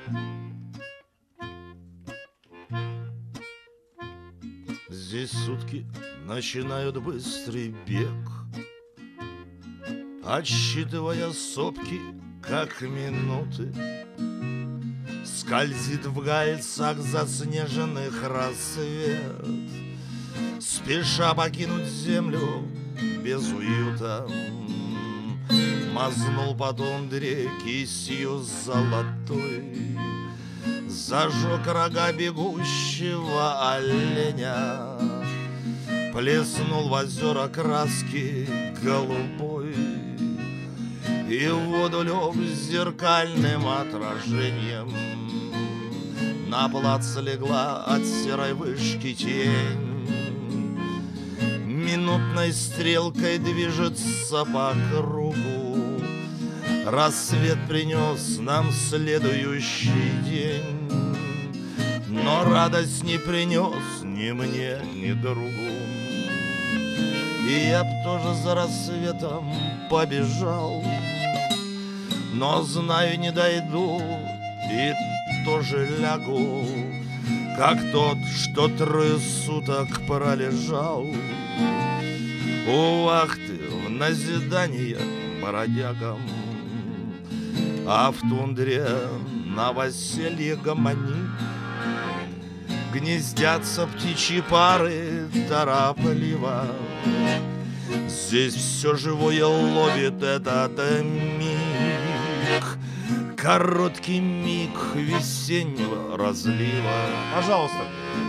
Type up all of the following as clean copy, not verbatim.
Здесь сутки начинают быстрый бег, отсчитывая сопки, как минуты. Скользит в гальцах заснеженных рассвет, спеша покинуть землю без уюта. Мазнул по тундре кистью золотой, зажег рога бегущего оленя, плеснул в озера краски голубой, и в воду лег с зеркальным отражением. На плац легла от серой вышки тень, минутной стрелкой движется по кругу. Рассвет принес нам следующий день, но радость не принес ни мне, ни другу. И я б тоже за рассветом побежал, но знаю, не дойду и тоже лягу, как тот, что 3 суток пролежал у вахты в назидание бродягам. А в тундре новоселье гомонит, гнездятся птичьи пары торопливо. Здесь все живое ловит этот миг, короткий миг весеннего разлива. Пожалуйста.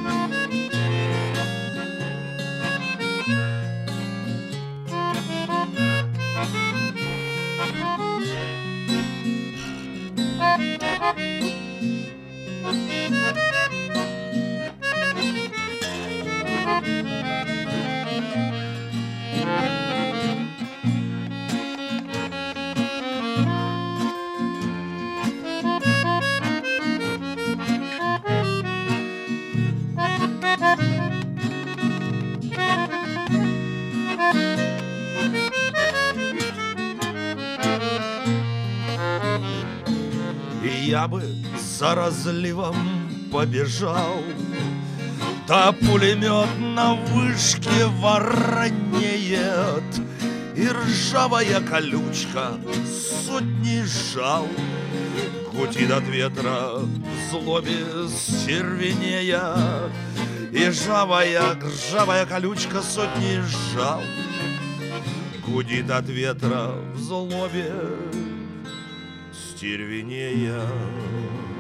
И я бы за разливом побежал, да пулемет на вышке воронеет, и ржавая колючка сотни жал гудит от ветра в злобе стервенея, и ржавая колючка сотни жал гудит от ветра в злобе стервенея.